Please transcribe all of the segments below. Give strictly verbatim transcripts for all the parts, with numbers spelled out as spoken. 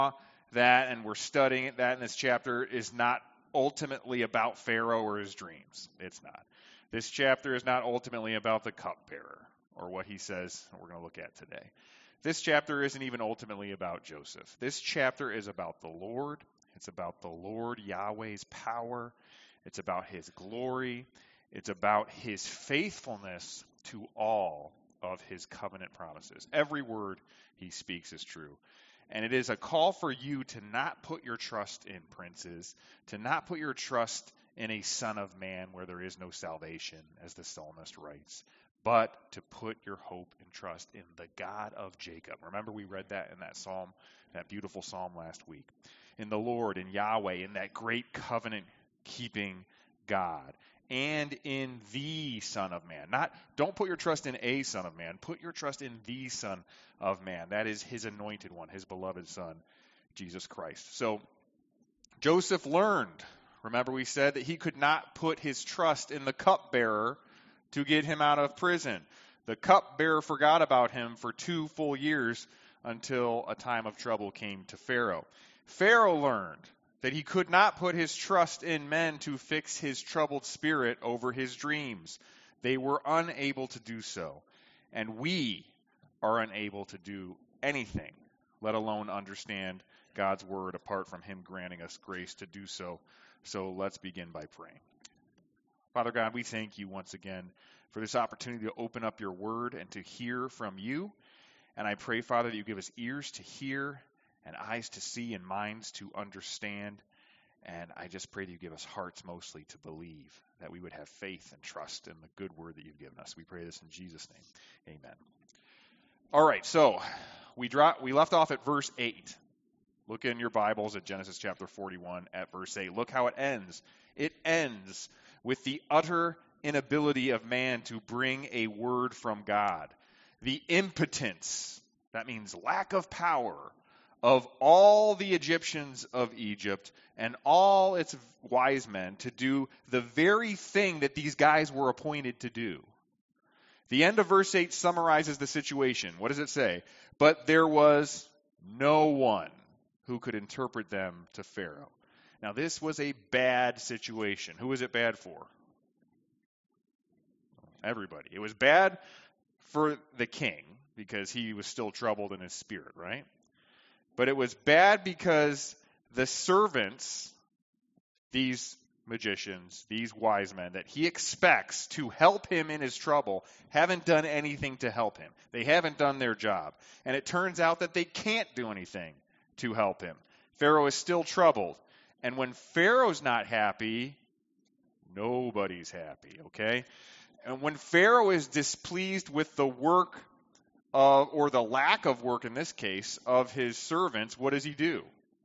that, and we're studying that in this chapter, is not ultimately about Pharaoh or his dreams. It's not. This chapter is not ultimately about the cupbearer or what he says we're going to look at today. This chapter isn't even ultimately about Joseph. This chapter is about the Lord. It's about the Lord Yahweh's power. It's about his glory. It's about his faithfulness to all of his covenant promises. Every word he speaks is true. And it is a call for you to not put your trust in princes, to not put your trust in a son of man where there is no salvation, as the psalmist writes, but to put your hope and trust in the God of Jacob. Remember, we read that in that psalm, that beautiful psalm last week. In the Lord, in Yahweh, in that great covenant-keeping God, and in the Son of Man. Not, don't put your trust in a Son of Man. Put your trust in the Son of Man. That is his anointed one, his beloved Son, Jesus Christ. So Joseph learned, remember we said that he could not put his trust in the cupbearer to get him out of prison. The cupbearer forgot about him for two full years until a time of trouble came to Pharaoh. Pharaoh learned that he could not put his trust in men to fix his troubled spirit over his dreams. They were unable to do so. And we are unable to do anything, let alone understand God's word apart from him granting us grace to do so. So let's begin by praying. Father God, we thank you once again for this opportunity to open up your word and to hear from you. And I pray, Father, that you give us ears to hear and eyes to see and minds to understand. And I just pray that you give us hearts mostly to believe, that we would have faith and trust in the good word that you've given us. We pray this in Jesus' name. Amen. All right, so we drop, we left off at verse eight. Look in your Bibles at Genesis chapter forty-one at verse eight. Look how it ends. It ends with the utter inability of man to bring a word from God. The impotence, that means lack of power, of all the Egyptians of Egypt and all its wise men to do the very thing that these guys were appointed to do. The end of verse eight summarizes the situation. What does it say? But there was no one who could interpret them to Pharaoh. Now, this was a bad situation. Who was it bad for? Everybody. It was bad for the king because he was still troubled in his spirit, right? But it was bad because the servants, these magicians, these wise men that he expects to help him in his trouble, haven't done anything to help him. They haven't done their job. And it turns out that they can't do anything to help him. Pharaoh is still troubled. And when Pharaoh's not happy, nobody's happy, okay? And when Pharaoh is displeased with the work of, or the lack of work in this case, of his servants, what does he do?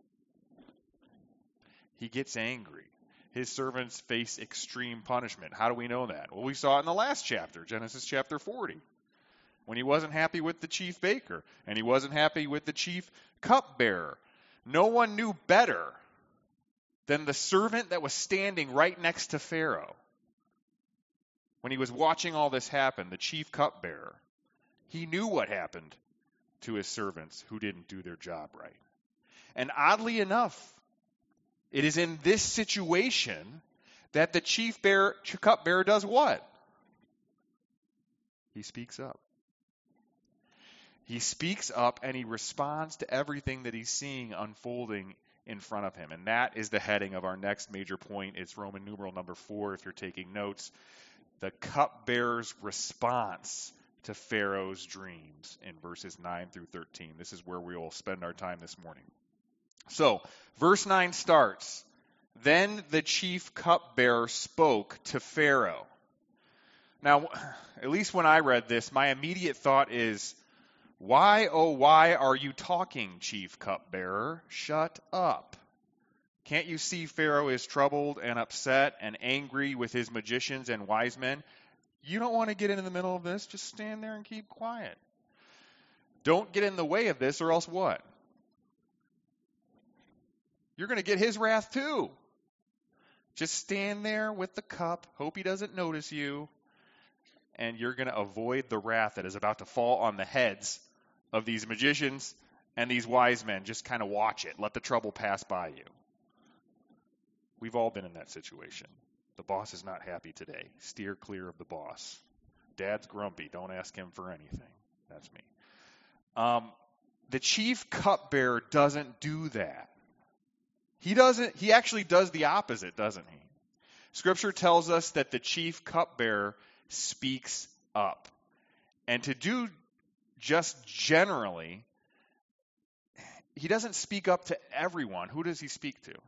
He gets angry. His servants face extreme punishment. How do we know that? Well, we saw it in the last chapter, Genesis chapter forty, when he wasn't happy with the chief baker, and he wasn't happy with the chief cupbearer. No one knew better than the servant that was standing right next to Pharaoh. When he was watching all this happen, the chief cupbearer, he knew what happened to his servants who didn't do their job right. And oddly enough, it is in this situation that the chief bearer, cupbearer does what? He speaks up. He speaks up and he responds to everything that he's seeing unfolding in front of him. And that is the heading of our next major point. It's Roman numeral number four, if you're taking notes. The cupbearer's response to Pharaoh's dreams in verses nine through thirteen. This is where we will spend our time this morning. So, verse nine starts, Then the chief cupbearer spoke to Pharaoh. Now, at least when I read this, my immediate thought is, why, oh, why are you talking, chief cupbearer? Shut up. Can't you see Pharaoh is troubled and upset and angry with his magicians and wise men? You don't want to get into the middle of this. Just stand there and keep quiet. Don't get in the way of this or else what? You're going to get his wrath too. Just stand there with the cup, hope he doesn't notice you, and you're going to avoid the wrath that is about to fall on the heads of these magicians And these wise men just kind of watch it. Let the trouble pass by you. We've all been in that situation. The boss is not happy today. Steer clear of the boss. Dad's grumpy. Don't ask him for anything. That's me. Um, the chief cupbearer doesn't do that. He doesn't. He actually does the opposite, doesn't he? Scripture tells us that the chief cupbearer speaks up. And to do just generally, he doesn't speak up to everyone. Who does he speak to?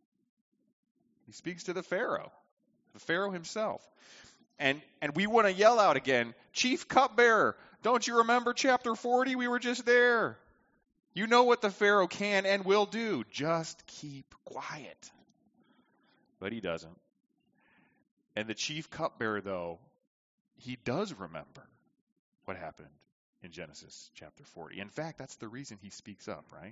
He speaks to the Pharaoh, the Pharaoh himself. And and we want to yell out again, Chief Cupbearer, don't you remember chapter forty? We were just there. You know what the Pharaoh can and will do. Just keep quiet. But he doesn't. And the chief cupbearer, though, he does remember what happened in Genesis chapter forty. In fact, that's the reason he speaks up, right?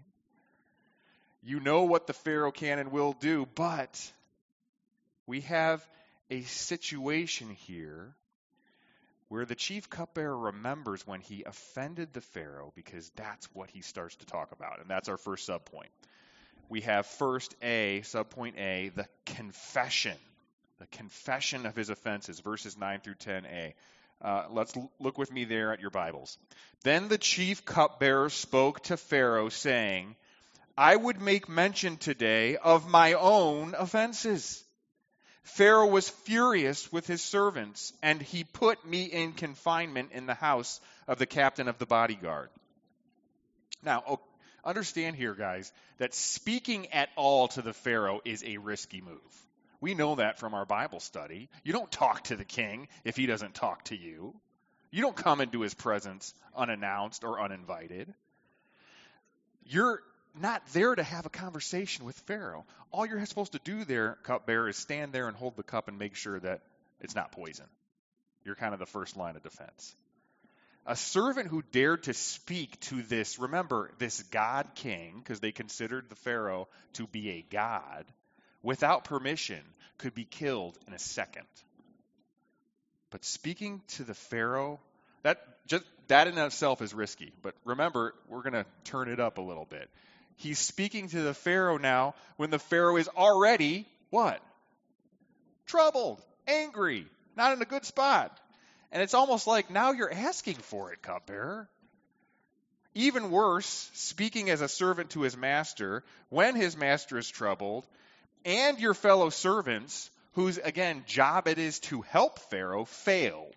You know what the Pharaoh can and will do, but we have a situation here where the chief cupbearer remembers when he offended the Pharaoh, because that's what he starts to talk about. And that's our first subpoint. We have first A, subpoint A, the confession. The confession of his offenses, verses nine through ten a. Uh, let's l- look with me there at your Bibles. Then the chief cupbearer spoke to Pharaoh, saying, I would make mention today of my own offenses. Pharaoh was furious with his servants, and he put me in confinement in the house of the captain of the bodyguard. Now, oh, understand here, guys, that speaking at all to the Pharaoh is a risky move. We know that from our Bible study. You don't talk to the king if he doesn't talk to you. You don't come into his presence unannounced or uninvited. You're not there to have a conversation with Pharaoh. All you're supposed to do there, cupbearer, is stand there and hold the cup and make sure that it's not poison. You're kind of the first line of defense. A servant who dared to speak to this, remember, this god king, because they considered the Pharaoh to be a god, without permission, could be killed in a second. But speaking to the Pharaoh, that just that in itself is risky. But remember, we're going to turn it up a little bit. He's speaking to the Pharaoh now when the Pharaoh is already, what? Troubled, angry, not in a good spot. And it's almost like now you're asking for it, cupbearer. Even worse, speaking as a servant to his master when his master is troubled, and your fellow servants, whose, again, job it is to help Pharaoh, failed.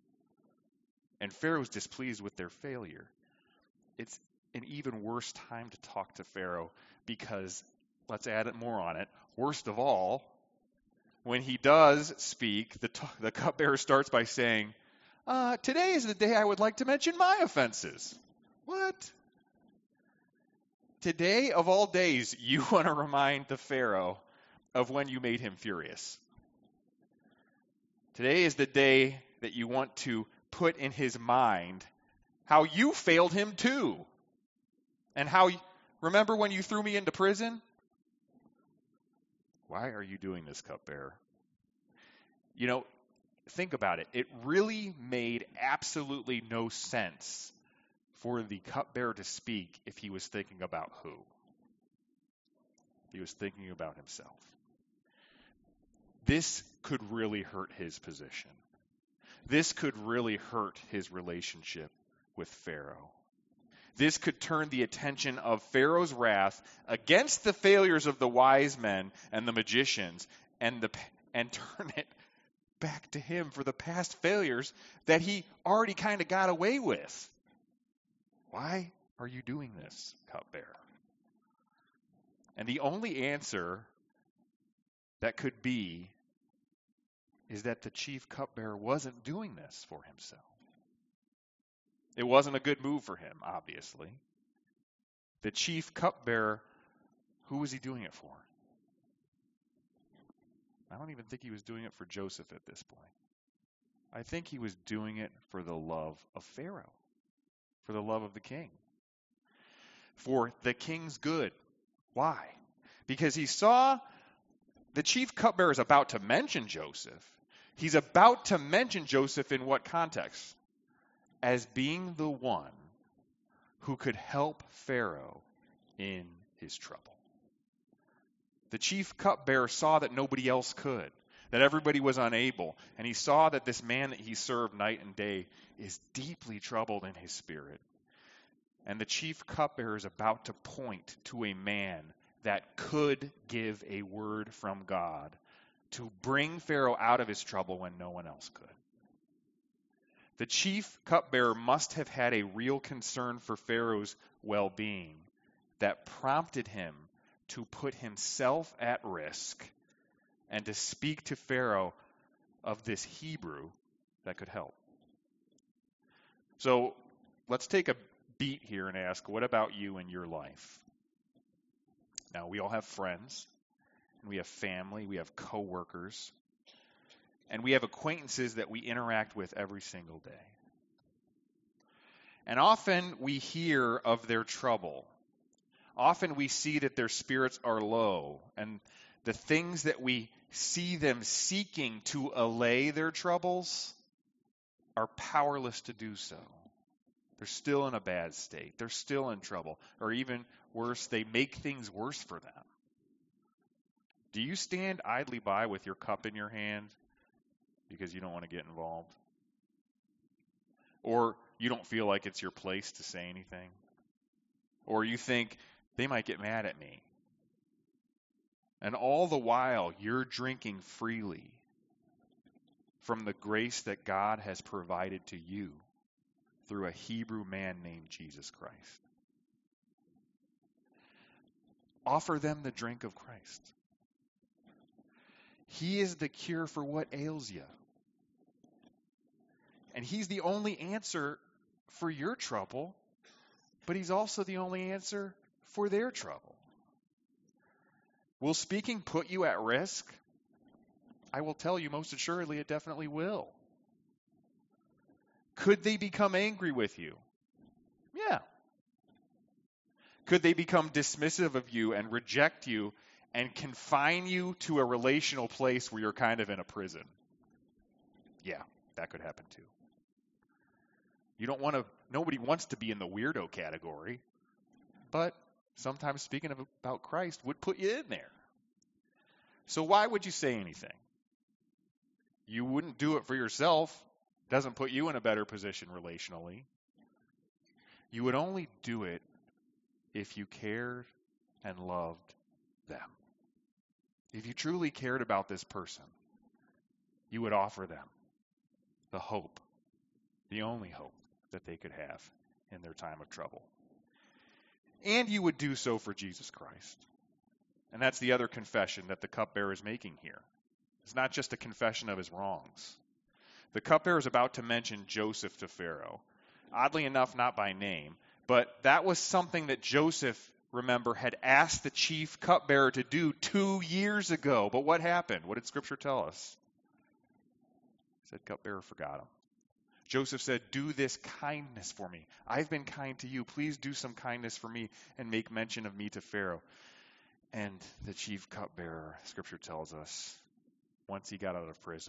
And Pharaoh's displeased with their failure. It's an even worse time to talk to Pharaoh because, let's add it more on it, worst of all, when he does speak, the, t- the cupbearer starts by saying, uh, today is the day I would like to mention my offenses. What? Today, of all days, you want to remind the Pharaoh of when you made him furious. Today is the day that you want to put in his mind how you failed him too. And how, remember when you threw me into prison? Why are you doing this, cupbearer? You know, think about it. It really made absolutely no sense for the cupbearer to speak if he was thinking about who? He was thinking about himself. This could really hurt his position. This could really hurt his relationship with Pharaoh. This could turn the attention of Pharaoh's wrath against the failures of the wise men and the magicians and the and turn it back to him for the past failures that he already kind of got away with. Why are you doing this, cupbearer? And the only answer that could be is that the chief cupbearer wasn't doing this for himself. It wasn't a good move for him, obviously. The chief cupbearer, who was he doing it for? I don't even think he was doing it for Joseph at this point. I think he was doing it for the love of Pharaoh, for the love of the king, for the king's good. Why? Because he saw the chief cupbearer is about to mention Joseph. He's about to mention Joseph in what context? As being the one who could help Pharaoh in his trouble. The chief cupbearer saw that nobody else could, that everybody was unable, and he saw that this man that he served night and day is deeply troubled in his spirit. And the chief cupbearer is about to point to a man that could give a word from God to bring Pharaoh out of his trouble when no one else could. The chief cupbearer must have had a real concern for Pharaoh's well-being that prompted him to put himself at risk and to speak to Pharaoh of this Hebrew that could help. So let's take a beat here and ask, what about you in your life? Now, we all have friends, and we have family, we have coworkers, and we have acquaintances that we interact with every single day. And often we hear of their trouble. Often we see that their spirits are low, and the things that we see them seeking to allay their troubles are powerless to do so. They're still in a bad state. They're still in trouble. Or even worse, they make things worse for them. Do you stand idly by with your cup in your hand because you don't want to get involved? Or you don't feel like it's your place to say anything? Or you think, they might get mad at me. And all the while, you're drinking freely from the grace that God has provided to you through a Hebrew man named Jesus Christ. Offer them the drink of Christ. He is the cure for what ails you. And he's the only answer for your trouble, but he's also the only answer for their trouble. Will speaking put you at risk? I will tell you most assuredly it definitely will. Could they become angry with you? Yeah. Could they become dismissive of you and reject you and confine you to a relational place where you're kind of in a prison? Yeah, that could happen too. You don't want to, nobody wants to be in the weirdo category, but sometimes speaking of, about Christ would put you in there. So why would you say anything? You wouldn't do it for yourself. It doesn't put you in a better position relationally. You would only do it if you cared and loved them. If you truly cared about this person, you would offer them the hope, the only hope that they could have in their time of trouble. And you would do so for Jesus Christ. And that's the other confession that the cupbearer is making here. It's not just a confession of his wrongs. The cupbearer is about to mention Joseph to Pharaoh. Oddly enough, not by name, but that was something that Joseph, remember, had asked the chief cupbearer to do two years ago. But what happened? What did Scripture tell us? It said cupbearer forgot him. Joseph said, do this kindness for me. I've been kind to you. Please do some kindness for me and make mention of me to Pharaoh. And the chief cupbearer, Scripture tells us, once he got out of prison,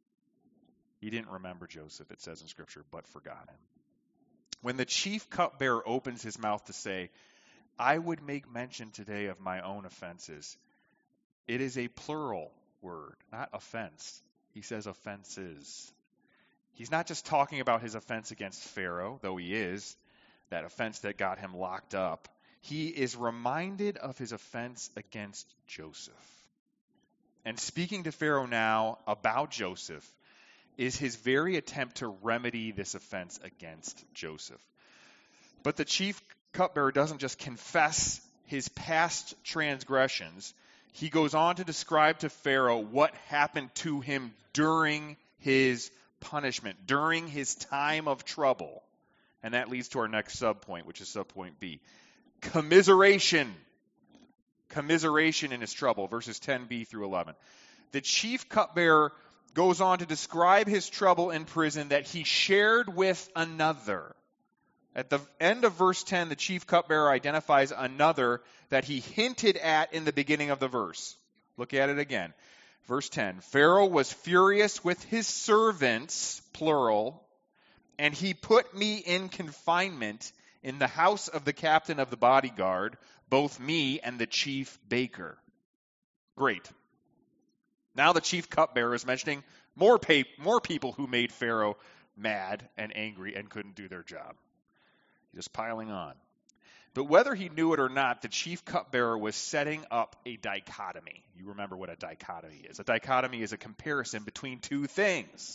he didn't remember Joseph, it says in Scripture, but forgot him. When the chief cupbearer opens his mouth to say, I would make mention today of my own offenses, it is a plural word, not offense. He says offenses. He's not just talking about his offense against Pharaoh, though he is, that offense that got him locked up. He is reminded of his offense against Joseph. And speaking to Pharaoh now about Joseph is his very attempt to remedy this offense against Joseph. But the chief cupbearer doesn't just confess his past transgressions. He goes on to describe to Pharaoh what happened to him during his punishment, during his time of trouble. And that leads to our next subpoint, which is subpoint B. Commiseration. Commiseration in his trouble, verses ten b through eleven. The chief cupbearer goes on to describe his trouble in prison that he shared with another. At the end of verse ten, the chief cupbearer identifies another that he hinted at in the beginning of the verse. Look at it again. Verse ten, Pharaoh was furious with his servants, plural, and he put me in confinement in the house of the captain of the bodyguard, both me and the chief baker. Great. Now the chief cupbearer is mentioning more pay, more people who made Pharaoh mad and angry and couldn't do their job. Just piling on. But whether he knew it or not, the chief cupbearer was setting up a dichotomy. You remember what a dichotomy is. A dichotomy is a comparison between two things.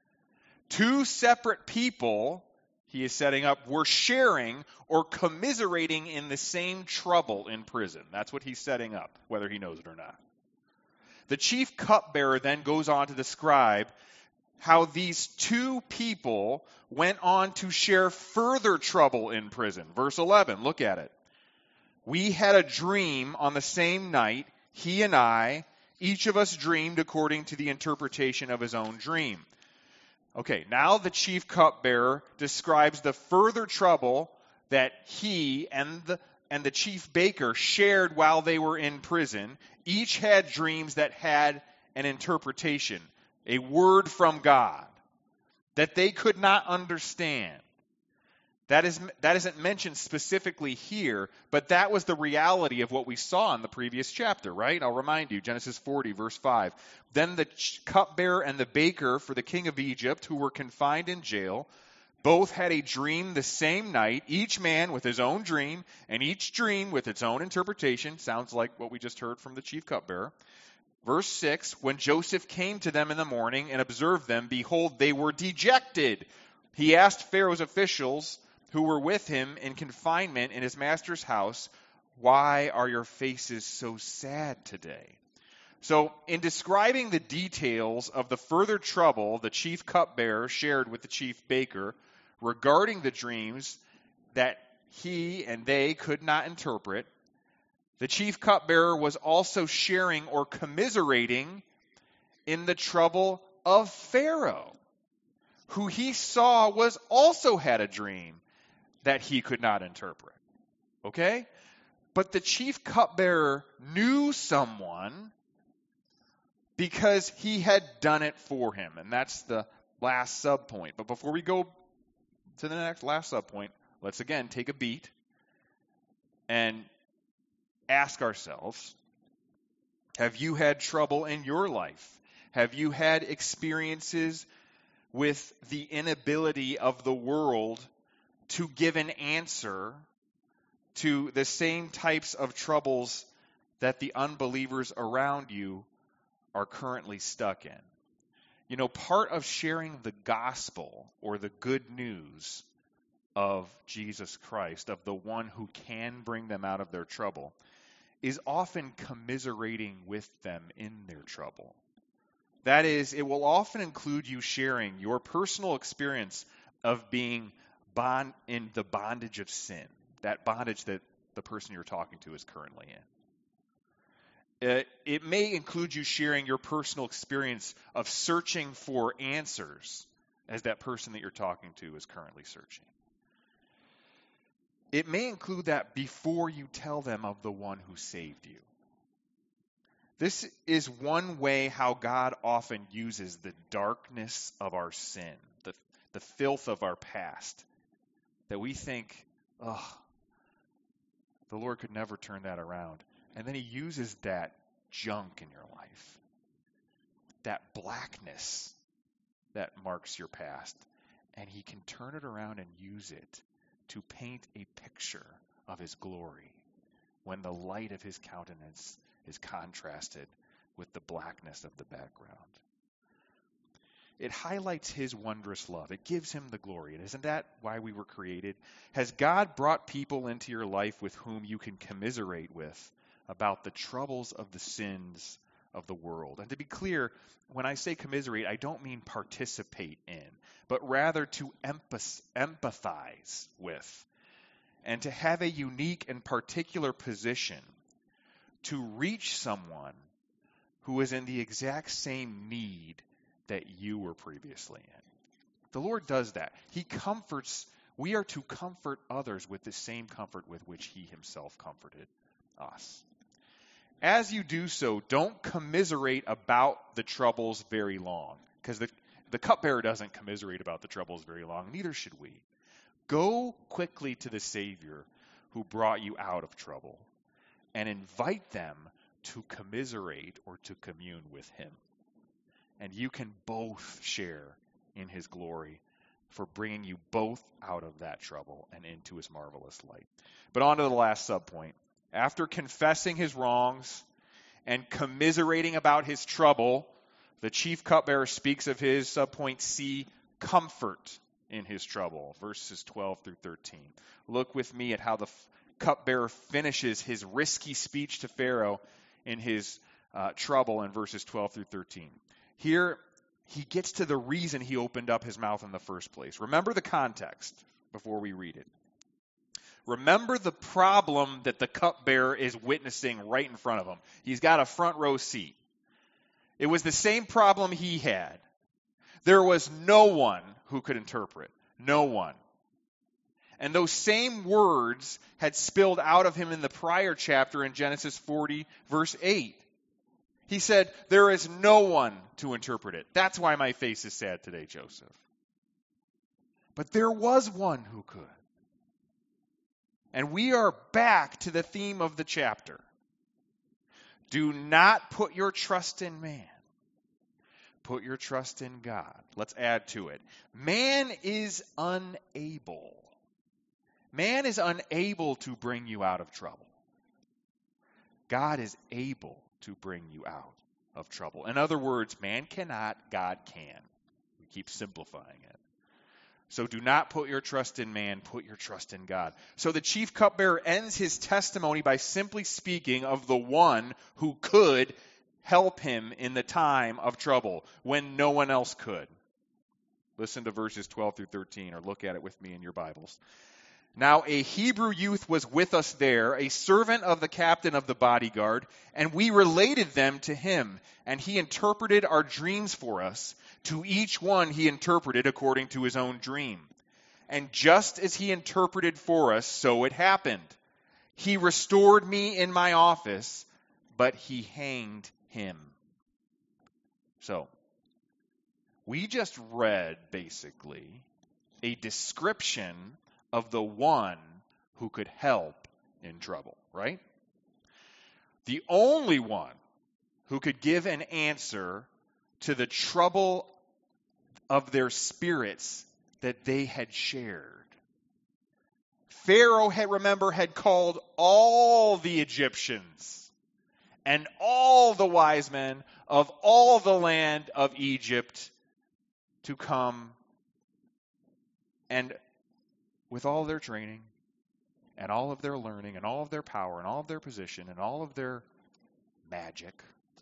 Two separate people he is setting up were sharing or commiserating in the same trouble in prison. That's what he's setting up, whether he knows it or not. The chief cupbearer then goes on to describe how these two people went on to share further trouble in prison. Verse eleven, look at it. We had a dream on the same night, he and I, each of us dreamed according to the interpretation of his own dream. Okay, now the chief cupbearer describes the further trouble that he and the, and the chief baker shared while they were in prison. Each had dreams that had an interpretation, a word from God that they could not understand. That is, that isn't mentioned specifically here, but that was the reality of what we saw in the previous chapter, right? I'll remind you, Genesis forty, verse five. Then the cupbearer and the baker for the king of Egypt, who were confined in jail, both had a dream the same night, each man with his own dream, and each dream with its own interpretation. Sounds like what we just heard from the chief cupbearer. Verse six, when Joseph came to them in the morning and observed them, behold, they were dejected. He asked Pharaoh's officials who were with him in confinement in his master's house, why are your faces so sad today? So in describing the details of the further trouble the chief cupbearer shared with the chief baker regarding the dreams that he and they could not interpret, the chief cupbearer was also sharing or commiserating in the trouble of Pharaoh, who he saw was also had a dream that he could not interpret. Okay? But the chief cupbearer knew someone because he had done it for him. And that's the last subpoint. But before we go to the next last subpoint, let's again take a beat and ask ourselves, have you had trouble in your life? Have you had experiences with the inability of the world to give an answer to the same types of troubles that the unbelievers around you are currently stuck in? You know, part of sharing the gospel or the good news of Jesus Christ, of the one who can bring them out of their trouble, is often commiserating with them in their trouble. That is, it will often include you sharing your personal experience of being bond in the bondage of sin, that bondage that the person you're talking to is currently in. It, it may include you sharing your personal experience of searching for answers as that person that you're talking to is currently searching. It may include that before you tell them of the one who saved you. This is one way how God often uses the darkness of our sin, the, the filth of our past, that we think, oh, the Lord could never turn that around. And then he uses that junk in your life, that blackness that marks your past, and he can turn it around and use it to paint a picture of his glory when the light of his countenance is contrasted with the blackness of the background. It highlights his wondrous love. It gives him the glory. And isn't that why we were created? Has God brought people into your life with whom you can commiserate with about the troubles of the sins of the world? And to be clear, when I say commiserate, I don't mean participate in, but rather to empathize with, and to have a unique and particular position to reach someone who is in the exact same need that you were previously in. The Lord does that. He comforts, we are to comfort others with the same comfort with which he himself comforted us. As you do so, don't commiserate about the troubles very long, because the, the cupbearer doesn't commiserate about the troubles very long, neither should we. Go quickly to the Savior who brought you out of trouble and invite them to commiserate or to commune with him. And you can both share in his glory for bringing you both out of that trouble and into his marvelous light. But on to the last subpoint. After confessing his wrongs and commiserating about his trouble, the chief cupbearer speaks of his, subpoint C, comfort in his trouble, verses twelve through thirteen. Look with me at how the cupbearer finishes his risky speech to Pharaoh in his uh, trouble in verses twelve through thirteen. Here, he gets to the reason he opened up his mouth in the first place. Remember the context before we read it. Remember the problem that the cupbearer is witnessing right in front of him. He's got a front row seat. It was the same problem he had. There was no one who could interpret. No one. And those same words had spilled out of him in the prior chapter in Genesis forty, verse eight. He said, there is no one to interpret it. That's why my face is sad today, Joseph. But there was one who could. And we are back to the theme of the chapter. Do not put your trust in man. Put your trust in God. Let's add to it. Man is unable. Man is unable to bring you out of trouble. God is able to bring you out of trouble. In other words, man cannot, God can. We keep simplifying it. So do not put your trust in man, put your trust in God. So the chief cupbearer ends his testimony by simply speaking of the one who could help him in the time of trouble when no one else could. Listen to verses twelve through thirteen, or look at it with me in your Bibles. Now a Hebrew youth was with us there, a servant of the captain of the bodyguard, and we related them to him, and he interpreted our dreams for us. To each one he interpreted according to his own dream. And just as he interpreted for us, so it happened. He restored me in my office, but he hanged him. So, we just read, basically, a description of the one who could help in trouble, right? The only one who could give an answer to the trouble of their spirits that they had shared. Pharaoh, had, remember, had called all the Egyptians and all the wise men of all the land of Egypt to come, and with all their training and all of their learning and all of their power and all of their position and all of their magic,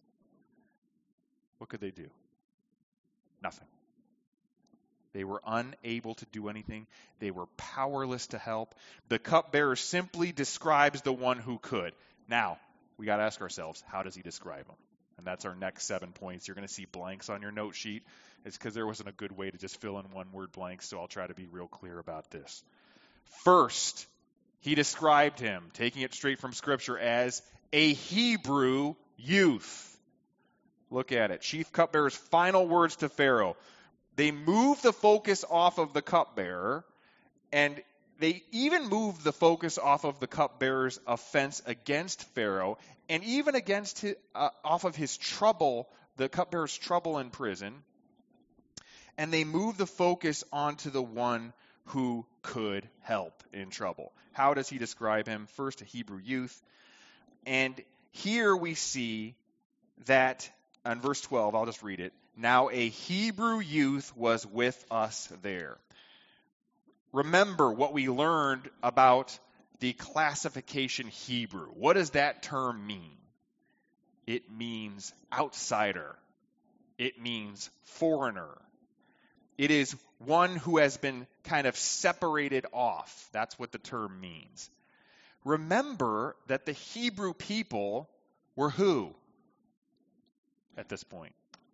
what could they do? Nothing. They were unable to do anything. They were powerless to help. The cupbearer simply describes the one who could. Now, we got to ask ourselves, how does he describe him? And that's our next seven points. You're going to see blanks on your note sheet. It's because there wasn't a good way to just fill in one word blanks, so I'll try to be real clear about this. First, he described him, taking it straight from Scripture, as a Hebrew youth. Look at it. Chief cupbearer's final words to Pharaoh. They move the focus off of the cupbearer, and they even move the focus off of the cupbearer's offense against Pharaoh, and even against his, uh, off of his trouble, the cupbearer's trouble in prison. And they move the focus onto the one who could help in trouble. How does he describe him? First, a Hebrew youth. And here we see that, on verse twelve, I'll just read it. Now a Hebrew youth was with us there. Remember what we learned about the classification Hebrew. What does that term mean? It means outsider. It means foreigner. It is one who has been kind of separated off. That's what the term means. Remember that the Hebrew people were who at this point?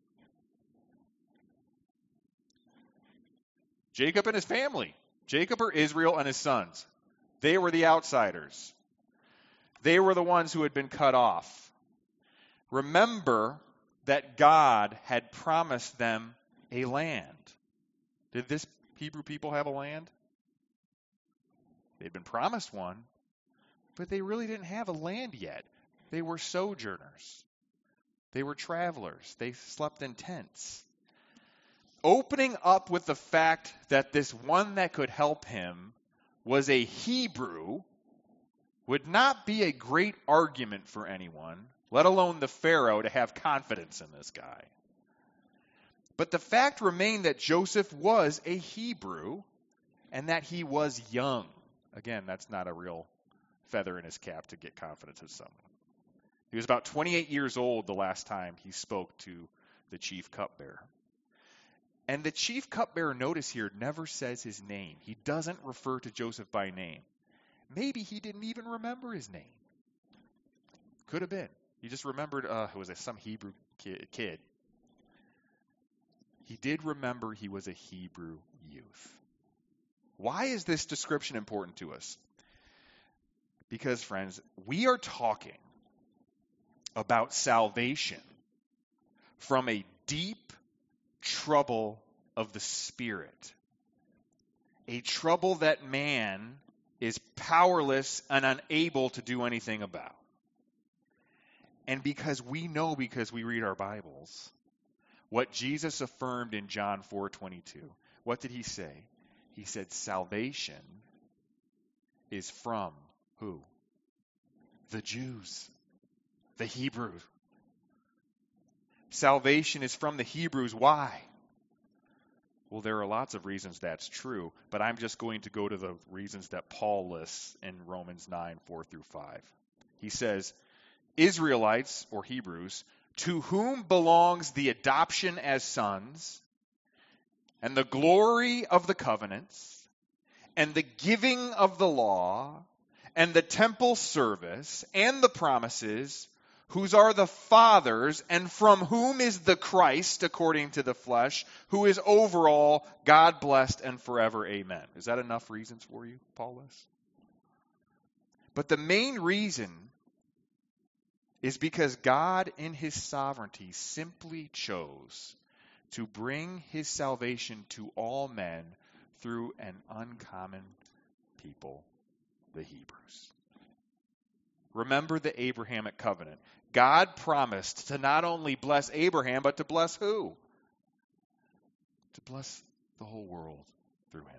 Jacob and his family. Jacob or Israel and his sons. They were the outsiders. They were the ones who had been cut off. Remember that God had promised them a land. Did this Hebrew people have a land? They'd been promised one, but they really didn't have a land yet. They were sojourners. They were travelers. They slept in tents. Opening up with the fact that this one that could help him was a Hebrew would not be a great argument for anyone, let alone the Pharaoh, to have confidence in this guy. But the fact remained that Joseph was a Hebrew and that he was young. Again, that's not a real feather in his cap to get confidence in someone. He was about twenty-eight years old the last time he spoke to the chief cupbearer. And the chief cupbearer, notice here, never says his name. He doesn't refer to Joseph by name. Maybe he didn't even remember his name. Could have been. He just remembered, uh, it was a, some Hebrew kid, kid. He did remember he was a Hebrew youth. Why is this description important to us? Because, friends, we are talking about salvation from a deep trouble of the spirit. A trouble that man is powerless and unable to do anything about. And because we know, because we read our Bibles, what Jesus affirmed in John four twenty-two. What did he say? He said salvation is from who? The Jews. The Hebrews. Salvation is from the Hebrews. Why? Well, there are lots of reasons that's true, but I'm just going to go to the reasons that Paul lists in Romans nine, four through five. He says, Israelites, or Hebrews, to whom belongs the adoption as sons, and the glory of the covenants, and the giving of the law, and the temple service, and the promises, whose are the fathers, and from whom is the Christ, according to the flesh, who is over all, God blessed and forever. Amen. Is that enough reasons for you, Paulus? But the main reason is because God, in his sovereignty, simply chose to bring his salvation to all men through an uncommon people, the Hebrews. Remember the Abrahamic covenant. God promised to not only bless Abraham, but to bless who? To bless the whole world through him.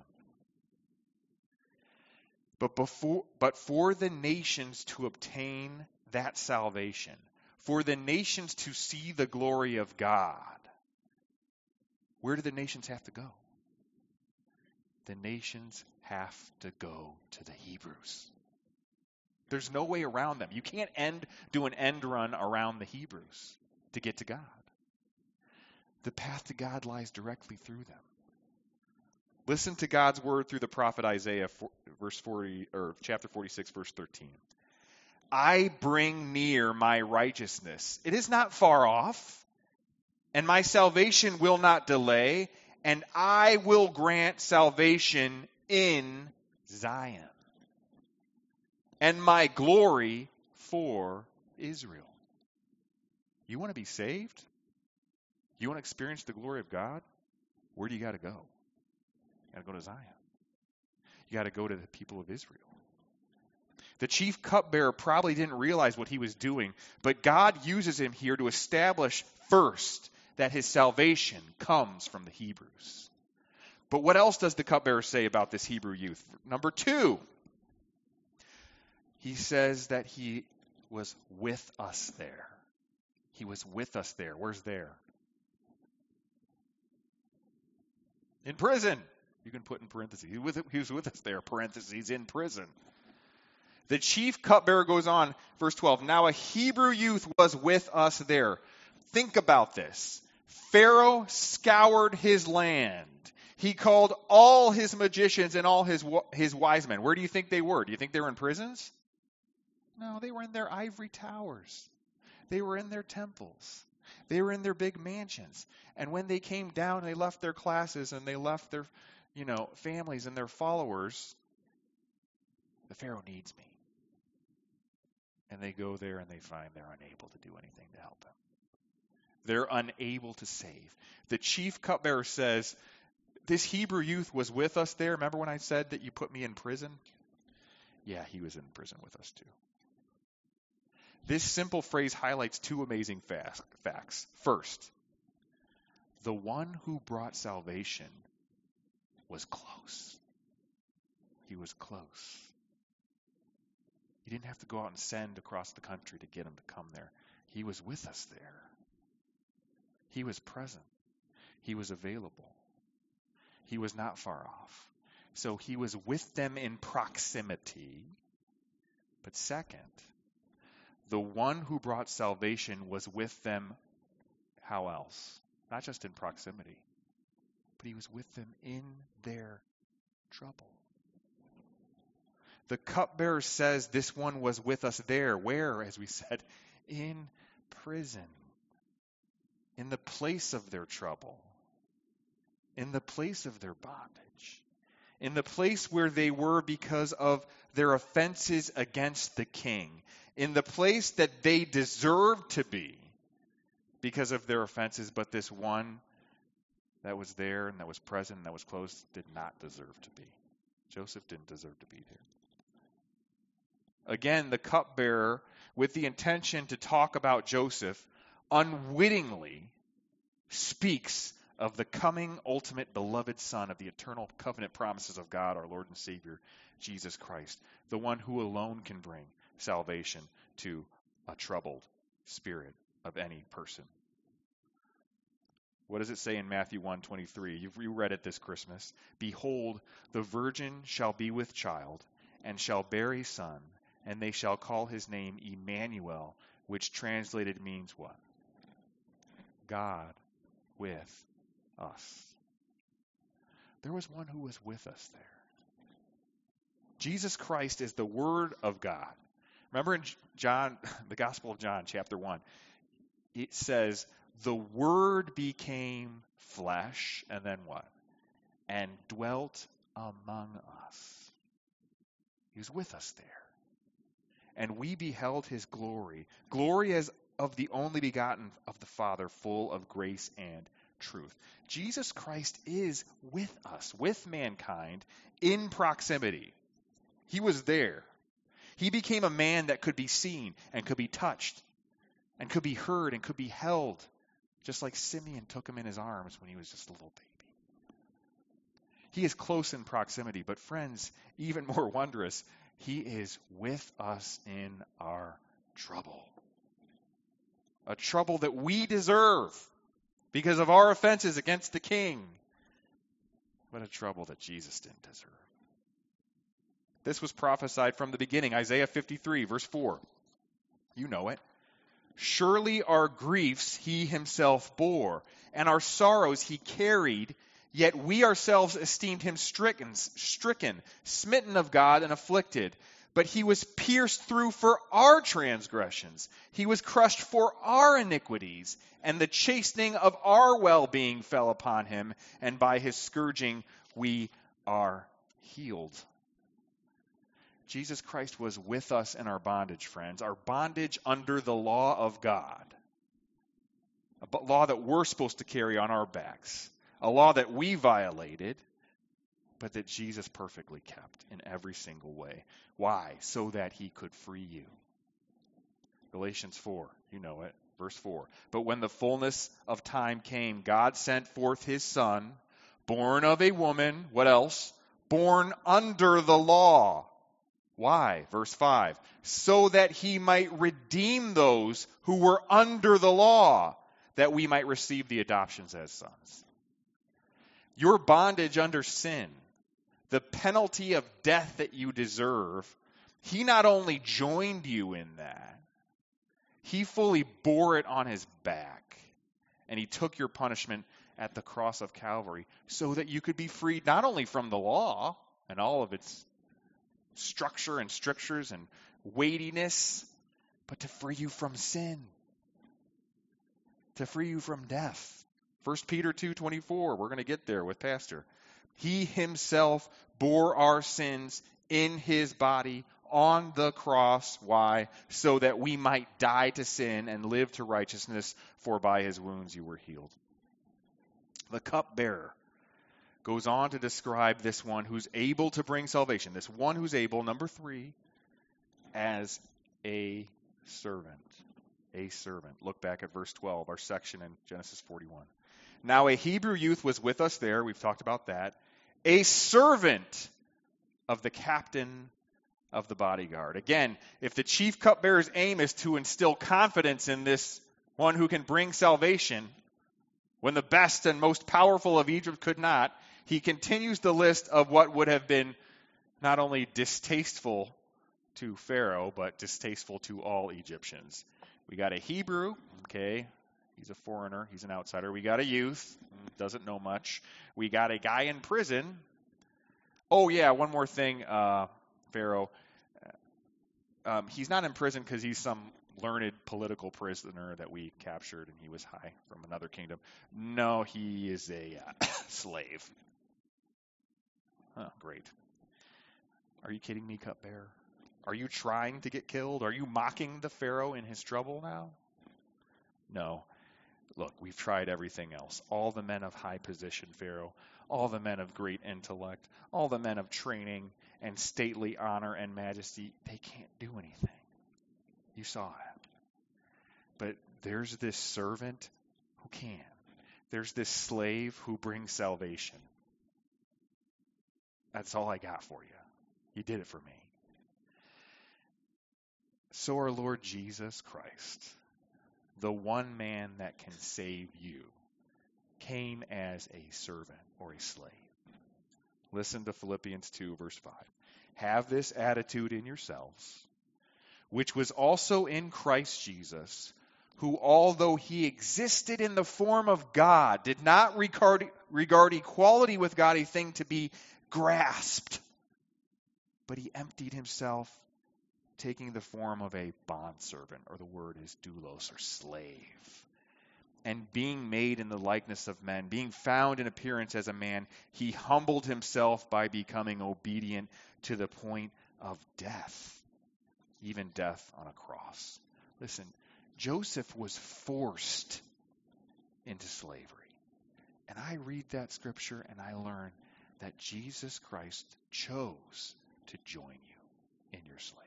But before, but for the nations to obtain that salvation, for the nations to see the glory of God, where do the nations have to go? The nations have to go to the Hebrews. There's no way around them. You can't end do an end run around the Hebrews to get to God. The path to God lies directly through them. Listen to God's word through the prophet Isaiah, verse forty, or chapter forty-six, verse thirteen. I bring near my righteousness. It is not far off, and my salvation will not delay, and I will grant salvation in Zion, and my glory for Israel. You want to be saved? You want to experience the glory of God? Where do you got to go? You got to go to Zion. You got to go to the people of Israel. The chief cupbearer probably didn't realize what he was doing, but God uses him here to establish first that his salvation comes from the Hebrews. But what else does the cupbearer say about this Hebrew youth? Number two, he says that he was with us there. He was with us there. Where's there? In prison. You can put in parentheses. He was, he was with us there, parentheses, in prison. The chief cupbearer goes on, verse twelve, now a Hebrew youth was with us there. Think about this. Pharaoh scoured his land. He called all his magicians and all his his wise men. Where do you think they were? Do you think they were in prisons? No, they were in their ivory towers. They were in their temples. They were in their big mansions. And when they came down, they left their classes and they left their, you know, families and their followers. The Pharaoh needs me. And they go there and they find they're unable to do anything to help him. They're unable to save. The chief cupbearer says, this Hebrew youth was with us there. Remember when I said that you put me in prison? Yeah, he was in prison with us too. This simple phrase highlights two amazing facts. First, the one who brought salvation was close. He was close. He didn't have to go out and send across the country to get him to come there. He was with us there. He was present. He was available. He was not far off. So he was with them in proximity. But second, the one who brought salvation was with them, how else? Not just in proximity, but he was with them in their trouble. The cupbearer says this one was with us there. Where, as we said? In prison. In the place of their trouble. In the place of their bondage. In the place where they were because of their offenses against the king. In the place that they deserved to be because of their offenses, but this one that was there and that was present and that was close did not deserve to be. Joseph didn't deserve to be there. Again, the cupbearer, with the intention to talk about Joseph, unwittingly speaks of the coming ultimate beloved Son of the eternal covenant promises of God, our Lord and Savior, Jesus Christ, the one who alone can bring salvation to a troubled spirit of any person. What does it say in Matthew one twenty-three? You've reread it this Christmas. Behold, the virgin shall be with child, and shall bear a son, and they shall call his name Emmanuel, which translated means what? God with us. There was one who was with us there. Jesus Christ is the Word of God. Remember in John, the Gospel of John, chapter one, it says, the Word became flesh, and then what? And dwelt among us. He was with us there. And we beheld his glory, glory as of the only begotten of the Father, full of grace and truth. Jesus Christ is with us, with mankind, in proximity. He was there. He became a man that could be seen and could be touched and could be heard and could be held, just like Simeon took him in his arms when he was just a little baby. He is close in proximity, but friends, even more wondrous, he is with us in our trouble. A trouble that we deserve because of our offenses against the king, but a trouble that Jesus didn't deserve. This was prophesied from the beginning. Isaiah fifty-three, verse four. You know it. Surely our griefs he himself bore, and our sorrows he carried, yet we ourselves esteemed him stricken, stricken, smitten of God, and afflicted. But he was pierced through for our transgressions. He was crushed for our iniquities, and the chastening of our well-being fell upon him, and by his scourging we are healed. Jesus Christ was with us in our bondage, friends, our bondage under the law of God, a law that we're supposed to carry on our backs, a law that we violated, but that Jesus perfectly kept in every single way. Why? So that he could free you. Galatians four, you know it, verse four. But when the fullness of time came, God sent forth his Son, born of a woman, what else? Born under the law. Why? Verse five. So that he might redeem those who were under the law, that we might receive the adoptions as sons. Your bondage under sin, the penalty of death that you deserve, he not only joined you in that, he fully bore it on his back. And he took your punishment at the cross of Calvary so that you could be freed not only from the law and all of its structure and strictures and weightiness, but to free you from sin, to free you from death. First Peter two twenty-four, we're going to get there with Pastor. He himself bore our sins in his body on the cross. Why? So that we might die to sin and live to righteousness, for by his wounds you were healed. The cupbearer goes on to describe this one who's able to bring salvation. This one who's able, number three, as a servant. A servant. Look back at verse twelve, our section in Genesis forty-one. Now a Hebrew youth was with us there. We've talked about that. A servant of the captain of the bodyguard. Again, if the chief cupbearer's aim is to instill confidence in this one who can bring salvation, when the best and most powerful of Egypt could not, he continues the list of what would have been not only distasteful to Pharaoh, but distasteful to all Egyptians. We got a Hebrew, okay, he's a foreigner, he's an outsider. We got a youth, doesn't know much. We got a guy in prison. Oh yeah, one more thing, uh, Pharaoh. Um, he's not in prison because he's some learned political prisoner that we captured and he was high from another kingdom. No, he is a uh, slave. Huh, great. Are you kidding me, cupbearer? Are you trying to get killed? Are you mocking the Pharaoh in his trouble now? No. Look, we've tried everything else. All the men of high position, Pharaoh, all the men of great intellect, all the men of training and stately honor and majesty, they can't do anything. You saw it. But there's this servant who can. There's this slave who brings salvation. That's all I got for you. You did it for me. So our Lord Jesus Christ, the one man that can save you, came as a servant or a slave. Listen to Philippians two, verse five. Have this attitude in yourselves, which was also in Christ Jesus, who, although he existed in the form of God, did not regard, regard equality with God a thing to be grasped, but he emptied himself, taking the form of a bondservant, or the word is doulos, or slave. And being made in the likeness of men, being found in appearance as a man, he humbled himself by becoming obedient to the point of death, even death on a cross. Listen, Joseph was forced into slavery. And I read that scripture and I learn that Jesus Christ chose to join you in your slavery.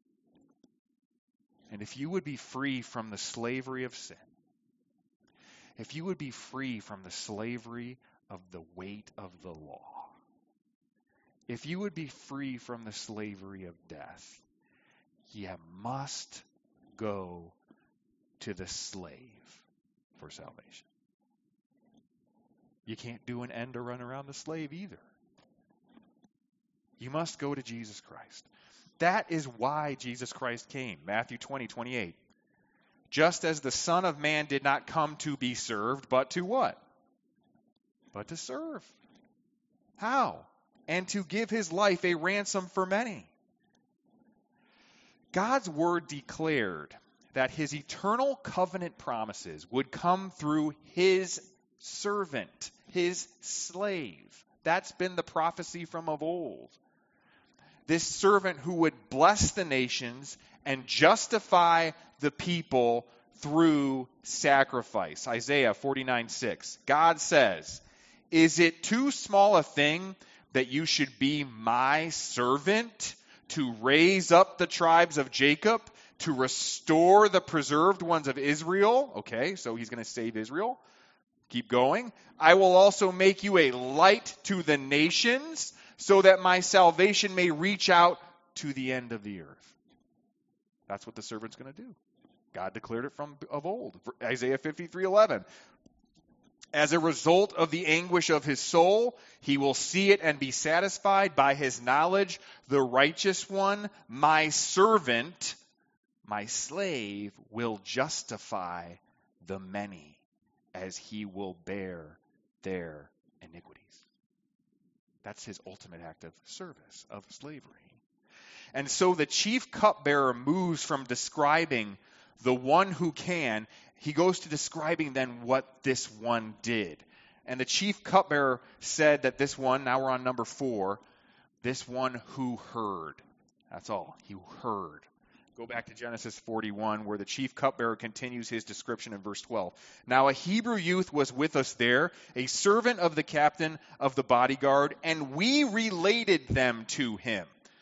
And if you would be free from the slavery of sin, if you would be free from the slavery of the weight of the law, if you would be free from the slavery of death, you must go to the slave for salvation. You can't do an end or run around the slave either. You must go to Jesus Christ. That is why Jesus Christ came. Matthew twenty, twenty-eight. Just as the Son of Man did not come to be served, but to what? But to serve. How? And to give his life a ransom for many. God's word declared that his eternal covenant promises would come through his servant, his slave. That's been the prophecy from of old. This servant who would bless the nations and justify the people through sacrifice. Isaiah forty-nine, six. God says, "Is it too small a thing that you should be my servant to raise up the tribes of Jacob, to restore the preserved ones of Israel?" Okay, so he's going to save Israel. Keep going. "I will also make you a light to the nations, so that my salvation may reach out to the end of the earth." That's what the servant's going to do. God declared it from of old. Isaiah fifty-three, eleven. "As a result of the anguish of his soul, he will see it and be satisfied. By his knowledge, the righteous one, my servant, my slave, will justify the many, as he will bear their iniquities." That's his ultimate act of service, of slavery. And so the chief cupbearer moves from describing the one who can, he goes to describing then what this one did. And the chief cupbearer said that this one, now we're on number four, this one who heard. That's all. He heard. Go back to Genesis forty-one, where the chief cupbearer continues his description in verse twelve. "Now a Hebrew youth was with us there, a servant of the captain of the bodyguard, and we related them to him."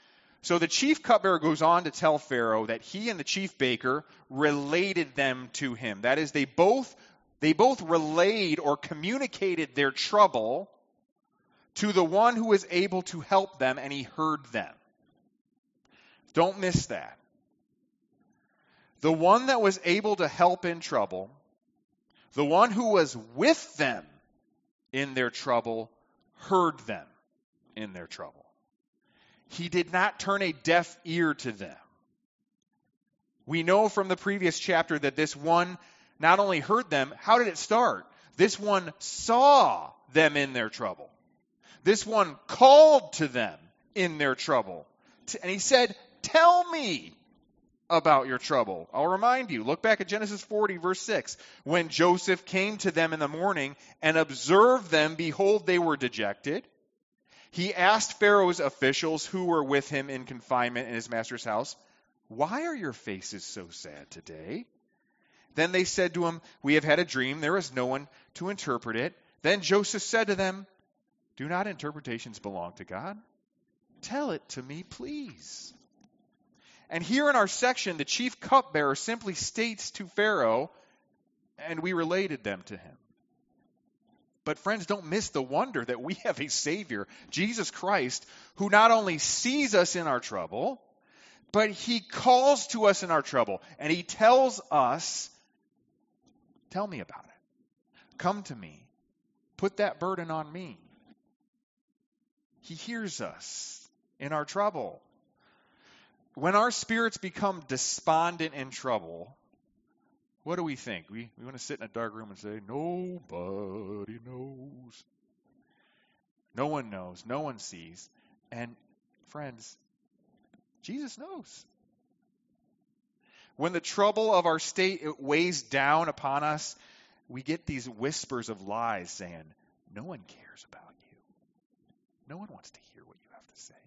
So the chief cupbearer goes on to tell Pharaoh that he and the chief baker related them to him. That is, they both they both relayed or communicated their trouble to the one who was able to help them, and he heard them. Don't miss that. The one that was able to help in trouble, the one who was with them in their trouble, heard them in their trouble. He did not turn a deaf ear to them. We know from the previous chapter that this one not only heard them, how did it start? This one saw them in their trouble. This one called to them in their trouble. And he said, tell me about your trouble. I'll remind you, look back at Genesis forty, verse six. When Joseph came to them in the morning and observed them, behold, they were dejected. He asked Pharaoh's officials who were with him in confinement in his master's house, why are your faces so sad today? Then they said to him, we have had a dream. There is no one to interpret it. Then Joseph said to them, do not interpretations belong to God? Tell it to me, please. And here in our section, the chief cupbearer simply states to Pharaoh, and we related them to him. But friends, don't miss the wonder that we have a Savior, Jesus Christ, who not only sees us in our trouble, but he calls to us in our trouble. And he tells us, tell me about it. Come to me. Put that burden on me. He hears us in our trouble. When our spirits become despondent in trouble, what do we think? We, we want to sit in a dark room and say, nobody knows. No one knows. No one sees. And friends, Jesus knows. When the trouble of our state it weighs down upon us, we get these whispers of lies saying, no one cares about you. No one wants to hear what you have to say.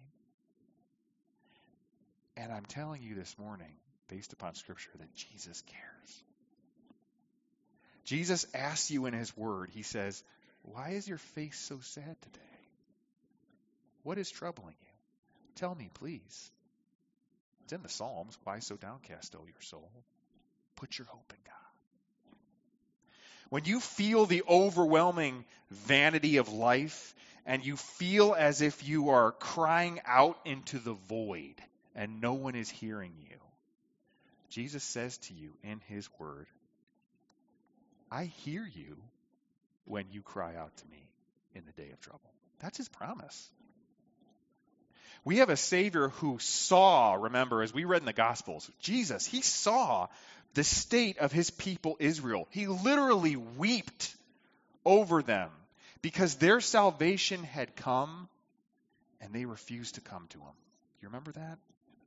And I'm telling you this morning, based upon Scripture, that Jesus cares. Jesus asks you in his word, he says, why is your face so sad today? What is troubling you? Tell me, please. It's in the Psalms. Why so downcast, O your soul? Put your hope in God. When you feel the overwhelming vanity of life and you feel as if you are crying out into the void and no one is hearing you, Jesus says to you in his word, I hear you when you cry out to me in the day of trouble. That's his promise. We have a Savior who saw, remember, as we read in the Gospels, Jesus, he saw the state of his people Israel. He literally wept over them because their salvation had come and they refused to come to him. You remember that?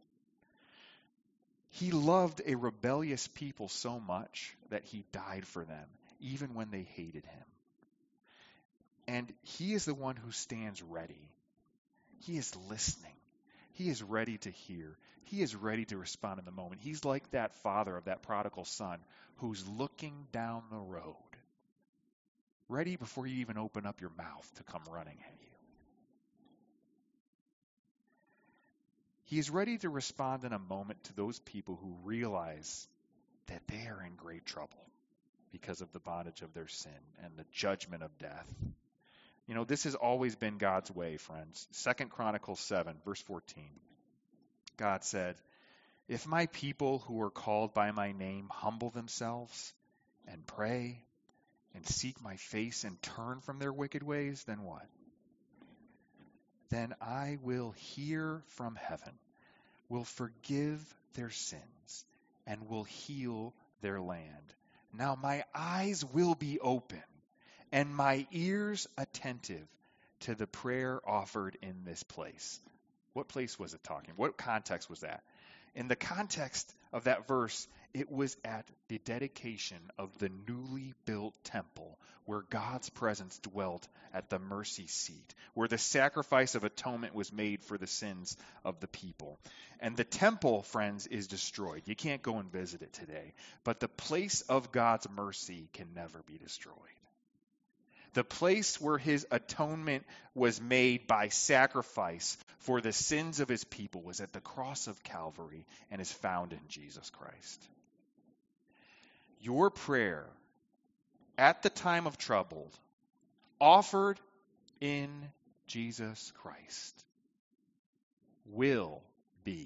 He loved a rebellious people so much that he died for them, even when they hated him. And he is the one who stands ready. He is listening. He is ready to hear. He is ready to respond in the moment. He's like that father of that prodigal son who's looking down the road, ready before you even open up your mouth to come running at you. He is ready to respond in a moment to those people who realize that they are in great trouble because of the bondage of their sin and the judgment of death. You know, this has always been God's way, friends. Second Chronicles seven, verse fourteen. God said, if my people who are called by my name humble themselves and pray and seek my face and turn from their wicked ways, then what? Then I will hear from heaven, will forgive their sins, and will heal their land. Now my eyes will be open and my ears attentive to the prayer offered in this place. What place was it talking? What context was that? In the context of that verse, it was at the dedication of the newly built temple where God's presence dwelt at the mercy seat, where the sacrifice of atonement was made for the sins of the people. And the temple, friends, is destroyed. You can't go and visit it today. But the place of God's mercy can never be destroyed. The place where his atonement was made by sacrifice for the sins of his people was at the cross of Calvary and is found in Jesus Christ. Your prayer at the time of trouble, offered in Jesus Christ, will be,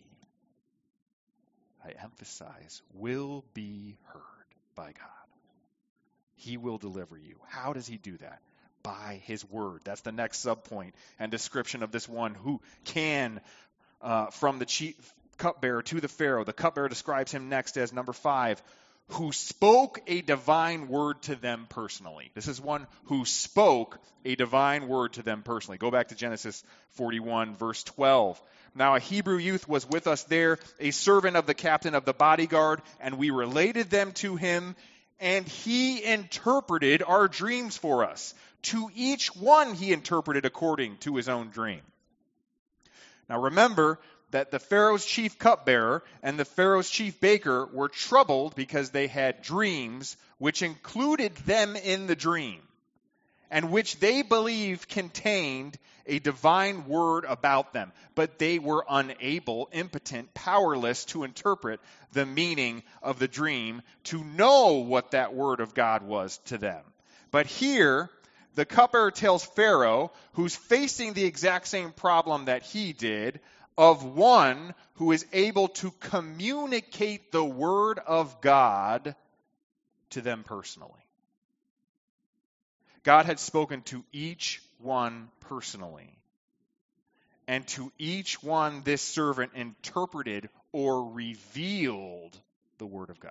I emphasize, will be heard by God. He will deliver you. How does he do that? By his word. That's the next subpoint and description of this one who can, uh, from the chief cupbearer to the Pharaoh. The cupbearer describes him next as number five, who spoke a divine word to them personally. This is one who spoke a divine word to them personally. Go back to Genesis forty-one, verse twelve. Now a Hebrew youth was with us there, a servant of the captain of the bodyguard, and we related them to him, and he interpreted our dreams for us. To each one he interpreted according to his own dream. Now remember that the Pharaoh's chief cupbearer and the Pharaoh's chief baker were troubled because they had dreams which included them in the dream, and which they believed contained a divine word about them. But they were unable, impotent, powerless to interpret the meaning of the dream, to know what that word of God was to them. But here, the cupbearer tells Pharaoh, who's facing the exact same problem that he did, of one who is able to communicate the word of God to them personally. God had spoken to each one personally. And to each one this servant interpreted or revealed the word of God.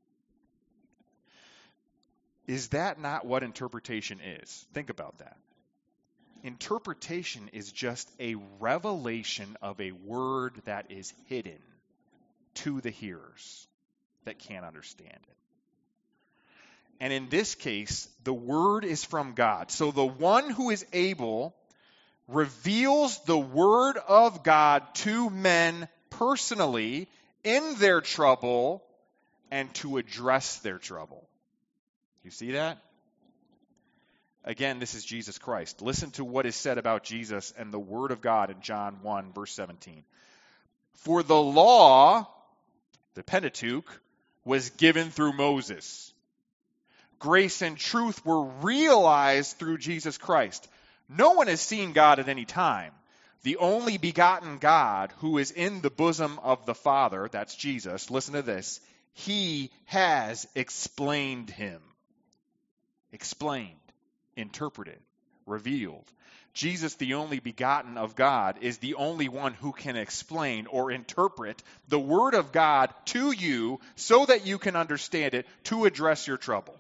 Is that not what interpretation is? Think about that. Interpretation is just a revelation of a word that is hidden to the hearers that can't understand it. And in this case, the word is from God. So the one who is able reveals the word of God to men personally in their trouble and to address their trouble. You see that? Again, this is Jesus Christ. Listen to what is said about Jesus and the word of God in John one, verse seventeen. For the law, the Pentateuch, was given through Moses. Grace and truth were realized through Jesus Christ. No one has seen God at any time. The only begotten God who is in the bosom of the Father, that's Jesus, listen to this, he has explained him. Explained, interpreted, revealed. Jesus, the only begotten of God, is the only one who can explain or interpret the word of God to you so that you can understand it to address your trouble.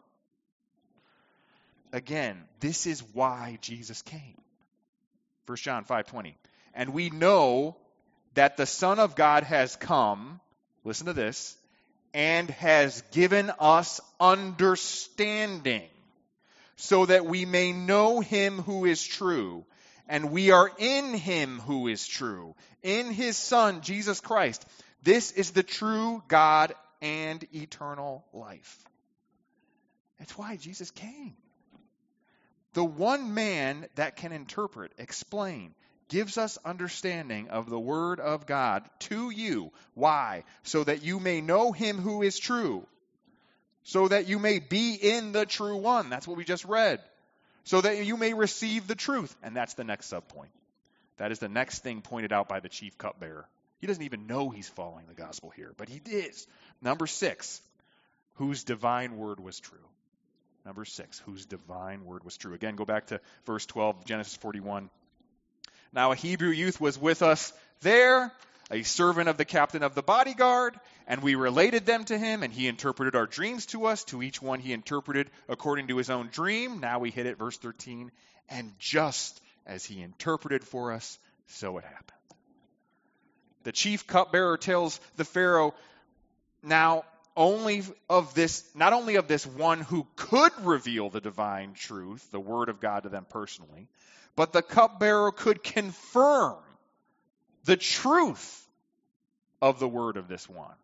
Again, this is why Jesus came. First John five twenty. And we know that the Son of God has come, listen to this, and has given us understanding, so that we may know him who is true. And we are in him who is true, in his Son, Jesus Christ. This is the true God and eternal life. That's why Jesus came. The one man that can interpret, explain, gives us understanding of the word of God to you. Why? So that you may know him who is true. So that you may be in the true one. That's what we just read. So that you may receive the truth. And that's the next subpoint. That is the next thing pointed out by the chief cupbearer. He doesn't even know he's following the gospel here, but he is. Number six, whose divine word was true. Number six, whose divine word was true. Again, go back to verse twelve, Genesis forty-one. Now a Hebrew youth was with us there, a servant of the captain of the bodyguard, and we related them to him, and he interpreted our dreams to us. To each one he interpreted according to his own dream. Now we hit it, verse thirteen. And just as he interpreted for us, so it happened. The chief cupbearer tells the Pharaoh, now only of this, not only of this one who could reveal the divine truth, the word of God to them personally, but the cupbearer could confirm the truth of the word of this one.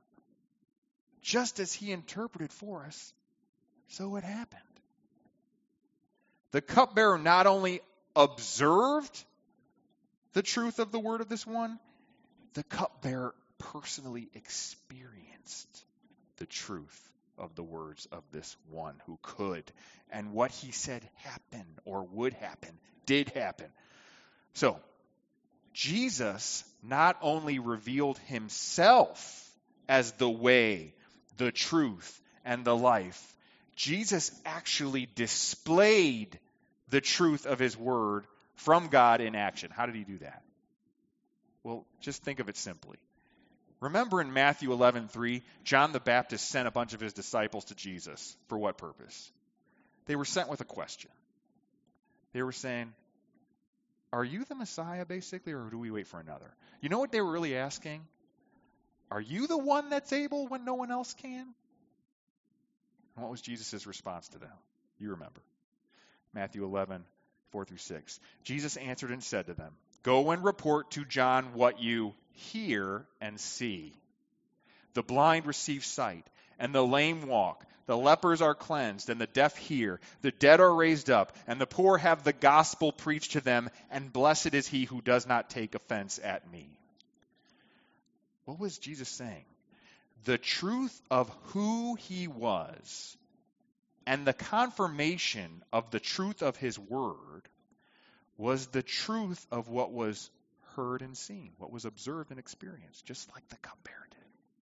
Just as he interpreted for us, so it happened. The cupbearer not only observed the truth of the word of this one, the cupbearer personally experienced the truth of the words of this one who could. And what he said happened or would happen, did happen. So, Jesus not only revealed himself as the way, the truth, and the life, Jesus actually displayed the truth of his word from God in action. How did he do that? Well, just think of it simply. Remember in Matthew eleven three, John the Baptist sent a bunch of his disciples to Jesus. For what purpose? They were sent with a question. They were saying, are you the Messiah, basically, or do we wait for another? You know what they were really asking? Are you the one that's able when no one else can? And what was Jesus' response to them? You remember. Matthew eleven, four through six. Jesus answered and said to them, go and report to John what you hear and see. The blind receive sight, and the lame walk. The lepers are cleansed, and the deaf hear. The dead are raised up, and the poor have the gospel preached to them, and blessed is he who does not take offense at me. What was Jesus saying? The truth of who he was and the confirmation of the truth of his word was the truth of what was heard and seen, what was observed and experienced, just like the cupbearer did.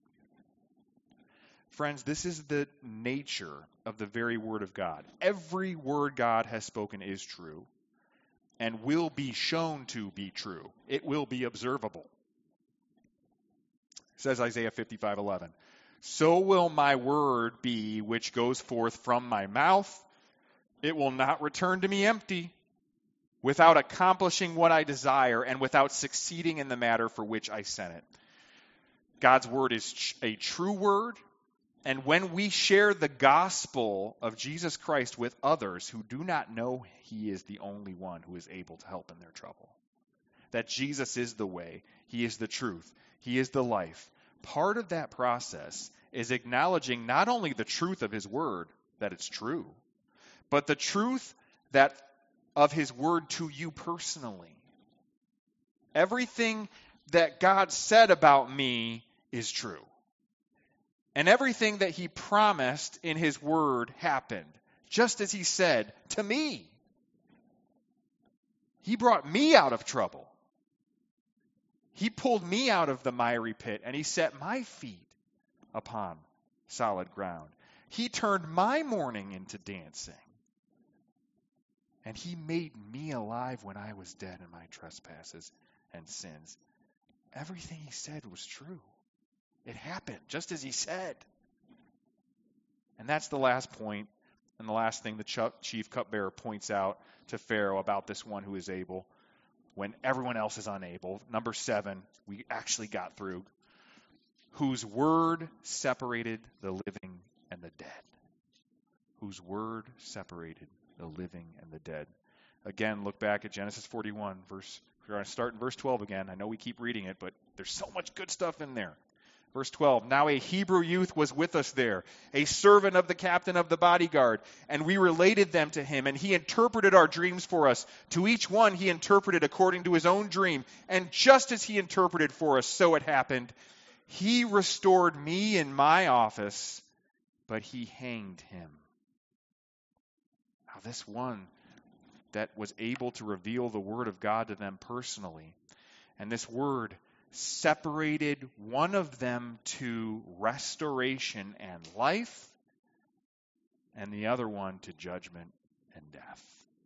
Friends, this is the nature of the very word of God. Every word God has spoken is true and will be shown to be true. It will be observable. Says Isaiah fifty-five eleven. So will my word be which goes forth from my mouth. It will not return to me empty, without accomplishing what I desire and without succeeding in the matter for which I sent it. God's word is a true word. And when we share the gospel of Jesus Christ with others who do not know he is the only one who is able to help in their trouble, that Jesus is the way, he is the truth, he is the life, part of that process is acknowledging not only the truth of his word, that it's true, but the truth that of his word to you personally. Everything that God said about me is true. And everything that he promised in his word happened, just as he said to me. He brought me out of trouble. He pulled me out of the miry pit, and he set my feet upon solid ground. He turned my mourning into dancing. And he made me alive when I was dead in my trespasses and sins. Everything he said was true. It happened just as he said. And that's the last point, and the last thing the chief cupbearer points out to Pharaoh about this one who is able when everyone else is unable. Number seven, we actually got through. Whose word separated the living and the dead. Whose word separated the living and the dead. Again, look back at Genesis forty-one. Verse, we're going to start in verse twelve again. I know we keep reading it, but there's so much good stuff in there. Verse twelve, now a Hebrew youth was with us there, a servant of the captain of the bodyguard, and we related them to him, and he interpreted our dreams for us. To each one he interpreted according to his own dream, and just as he interpreted for us, so it happened. He restored me in my office, but he hanged him. Now this one that was able to reveal the word of God to them personally, and this word separated one of them to restoration and life, and the other one to judgment and death.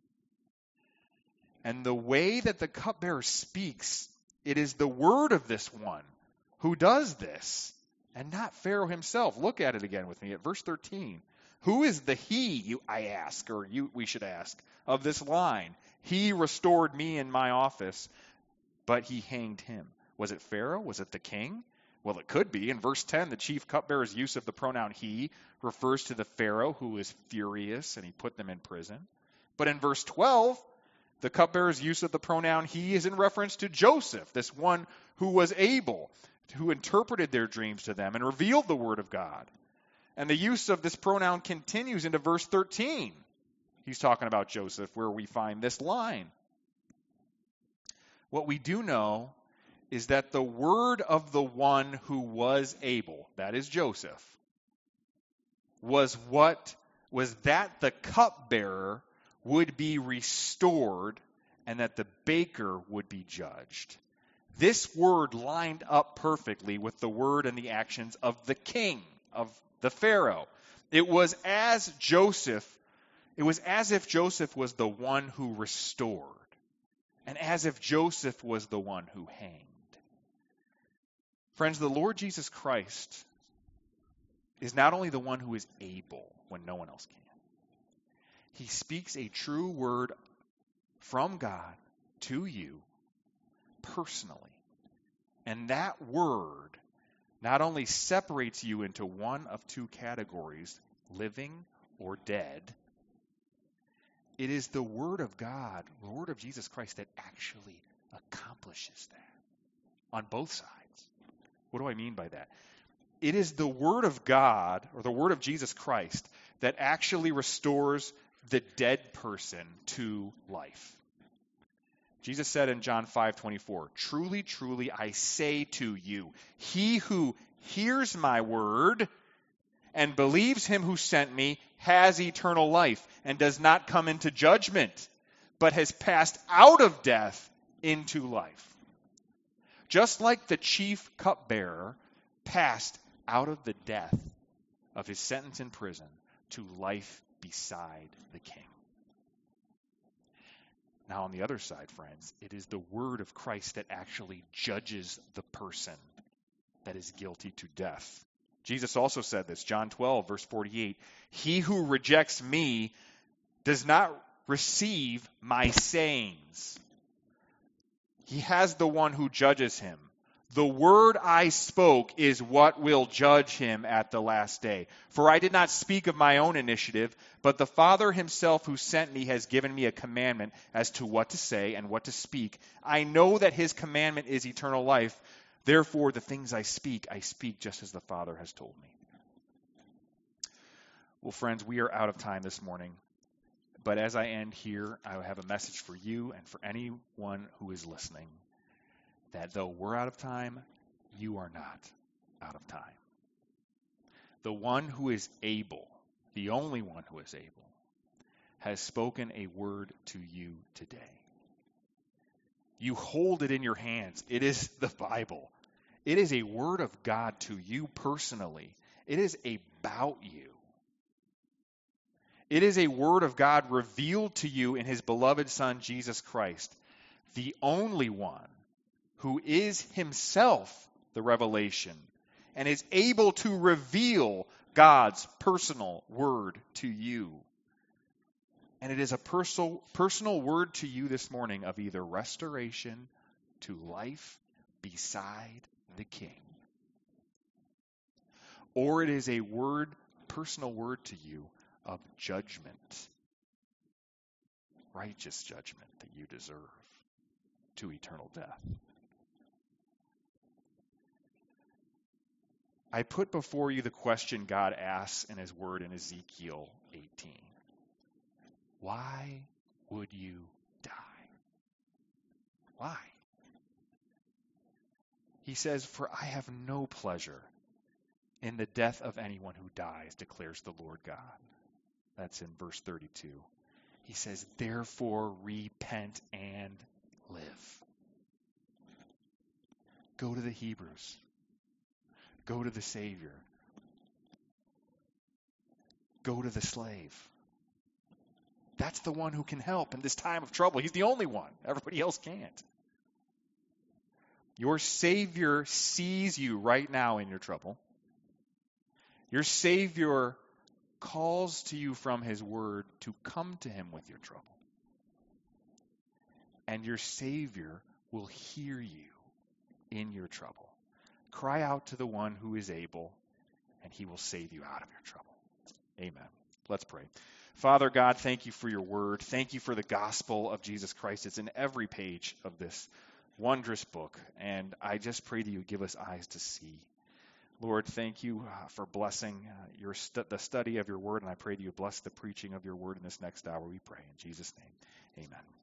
And the way that the cupbearer speaks, it is the word of this one who does this, and not Pharaoh himself. Look at it again with me at verse thirteen. Who is the he, you, I ask, or you, we should ask, of this line? He restored me in my office, but he hanged him. Was it Pharaoh? Was it the king? Well, it could be. In verse ten, the chief cupbearer's use of the pronoun he refers to the Pharaoh who was furious and he put them in prison. But in verse twelve, the cupbearer's use of the pronoun he is in reference to Joseph, this one who was able, who interpreted their dreams to them and revealed the word of God. And the use of this pronoun continues into verse thirteen. He's talking about Joseph, where we find this line. What we do know is that the word of the one who was able, that is Joseph, was what was that the cupbearer would be restored and that the baker would be judged. This word lined up perfectly with the word and the actions of the king, of the Pharaoh. It was as Joseph, it was as if Joseph was the one who restored, and as if Joseph was the one who hanged. Friends, the Lord Jesus Christ is not only the one who is able when no one else can. He speaks a true word from God to you personally. And that word not only separates you into one of two categories, living or dead, it is the word of God, the word of Jesus Christ, that actually accomplishes that on both sides. What do I mean by that? It is the word of God, or the word of Jesus Christ, that actually restores the dead person to life. Jesus said in John five twenty-four, "Truly, truly, I say to you, he who hears my word and believes him who sent me has eternal life and does not come into judgment, but has passed out of death into life." Just like the chief cupbearer passed out of the death of his sentence in prison to life beside the king. Now, on the other side, friends, it is the word of Christ that actually judges the person that is guilty to death. Jesus also said this, John twelve, verse forty-eight, "He who rejects me does not receive my sayings. He has the one who judges him. The word I spoke is what will judge him at the last day. For I did not speak of my own initiative, but the Father himself who sent me has given me a commandment as to what to say and what to speak. I know that his commandment is eternal life. Therefore, the things I speak, I speak just as the Father has told me." Well, friends, we are out of time this morning. But as I end here, I have a message for you and for anyone who is listening, that though we're out of time, you are not out of time. The one who is able, the only one who is able, has spoken a word to you today. You hold it in your hands. It is the Bible. It is a word of God to you personally. It is about you. It is a word of God revealed to you in his beloved Son, Jesus Christ, the only one who is himself the revelation and is able to reveal God's personal word to you. And it is a personal, personal word to you this morning of either restoration to life beside the King, or it is a word, personal word to you of judgment, righteous judgment that you deserve to eternal death. I put before you the question God asks in his word in Ezekiel eighteen. Why would you die? Why? He says, "For I have no pleasure in the death of anyone who dies, declares the Lord God." That's in verse thirty-two. He says, "Therefore repent and live." Go to the Hebrews. Go to the Savior. Go to the slave. That's the one who can help in this time of trouble. He's the only one. Everybody else can't. Your Savior sees you right now in your trouble. Your Savior calls to you from his word to come to him with your trouble. And your Savior will hear you in your trouble. Cry out to the one who is able, and he will save you out of your trouble. Amen. Let's pray. Father God, thank you for your word. Thank you for the gospel of Jesus Christ. It's in every page of this wondrous book. And I just pray that you give us eyes to see. Lord, thank you uh, for blessing uh, your stu- the study of your word, and I pray that you bless the preaching of your word in this next hour, we pray. In Jesus' name, amen.